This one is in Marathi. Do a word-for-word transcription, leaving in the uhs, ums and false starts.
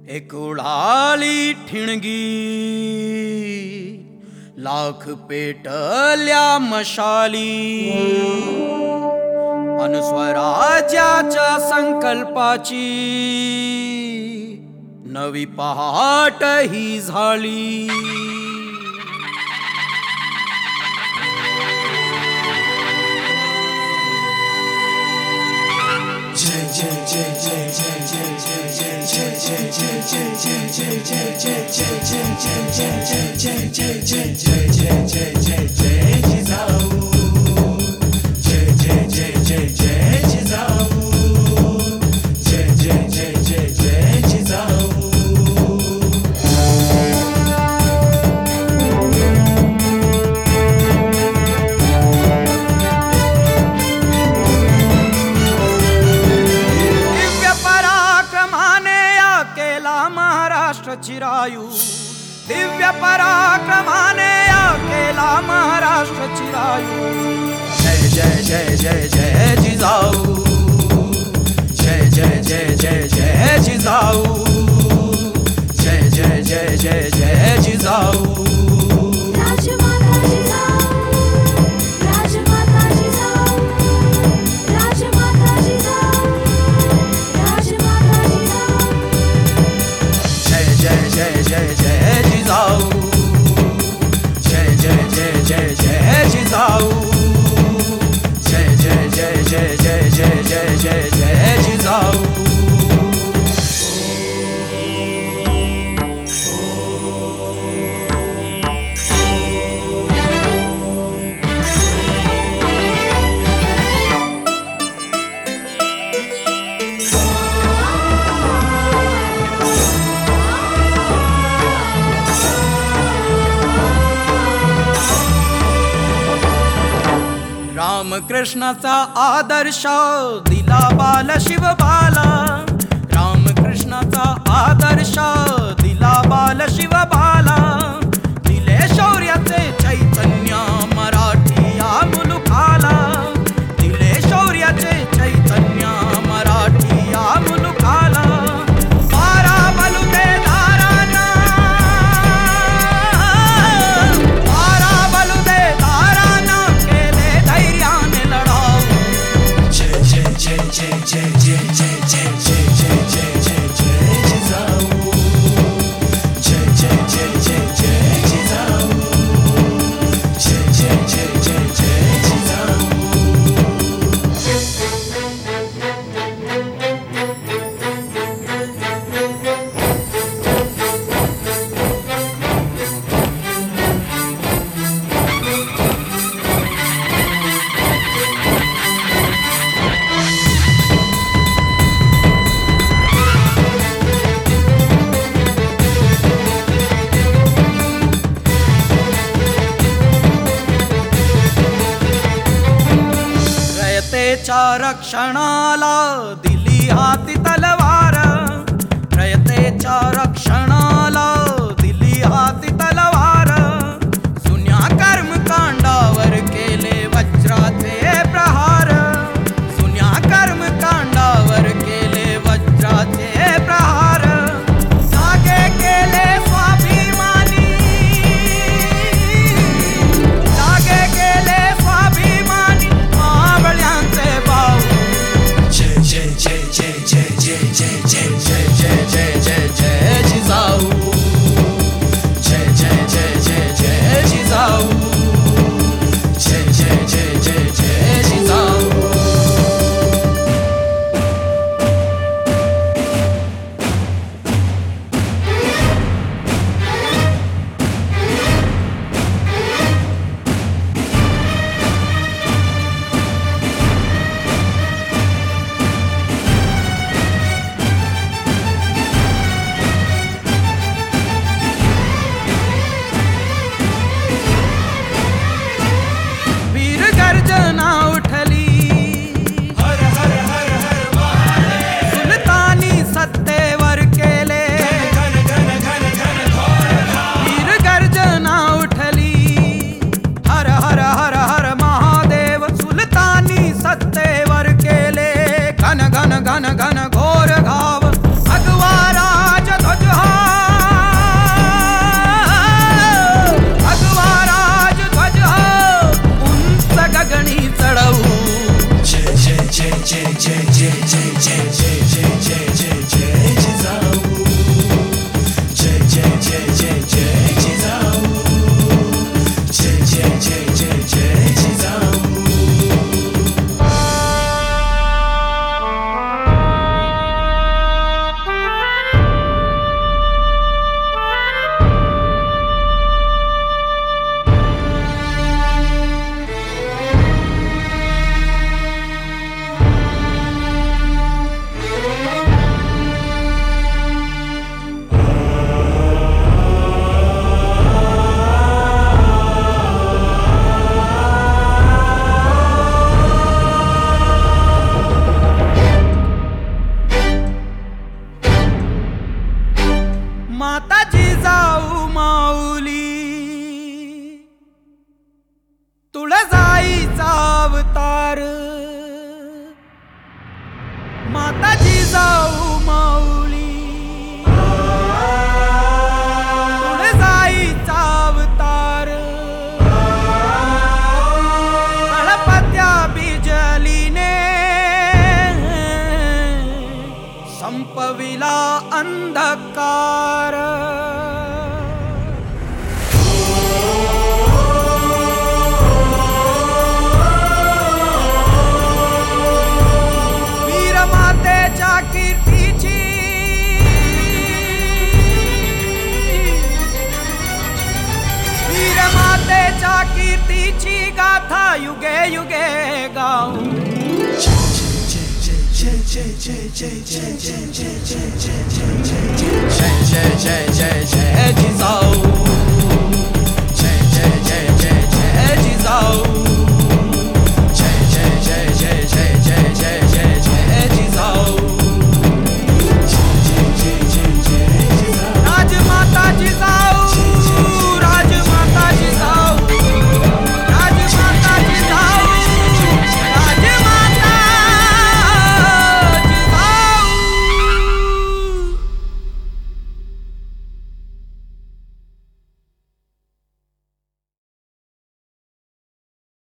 एक उडाली ठिणगी लाख पेटल्या मशाली अन स्वराज्याच्या संकल्पाची नवी पहाट ही झाली। जय जय जय जय जय जय जय जय जय जय जय जय जय जय जय जय जय जय जय जिजाऊ जय जय जय जय जय जिजाऊ जय जय जय जय जय जिजाऊ। महाराष्ट्र चिरायू दिव्य पराक्रमाने केला महाराष्ट्र चिरायू। जय जय जय जय जय जिजाऊ जय जय जय जय जय जिजाऊ जय जय जय जय जय जिजाऊ। जय जय जय जिजाऊ जय जय जय जय जय जिजाऊ जय जय जय जय जय जय जय जय जय जिजाऊ। रामकृष्णाचा आदर्श दिला बाल शिवबाला रामकृष्णाचा आदर्श दिला बाल शिवबाला दिले शौर्याचे चैतन्य मराठी या मुलुखाला दिले शौर्याचे चैतन्य मराठी या मुलुखाला। बारा बलुते दारांना बारा बलुते दारांना केले धैर्याने लढाऊ। जय जय जय जय जय जय जय जय जय जय जय जय जिजाऊ जय जय जय जय जय जिजाऊ जय जय जय जय जय जिजाऊ। रयतेच्या रक्षणाला दिली हाती तलवार रयतेच्या रक्षणाला दिली हाती तलवार जुन्या कर्मकांडावर केले वज्राचे प्रहार जुन्या कर्मकांडावर केले वज्राचे प्रहार जागे केले स्वाभिमानी जागे केले स्वाभिमानी मावळ्यांचे भाऊ। जय जय जय जय जय जय जय जय जय जिजाऊ जय जय जय जय जय जिजाऊ जय जय जय जय जय जिजाऊ माता जिजाऊ माऊली तुळजाईचा अवतार माता जिजाऊ माऊली तुळजाईचा अवतार गणपत्या बिजलीने संपविला अंधकार वीरमातेच्या कीर्तीची वीरमातेच्या कीर्तीची गाथा युगे युगे गाऊ जय जय जय जय जय जय जय जय जय जय जय जय जय जय जय जिजाऊ जय जय जय जय जय जिजाऊ जय जय जय जय जय जय जय जय जय जिजाऊ जय जय जय जय जय जिजाऊ राजमाता जिजाऊ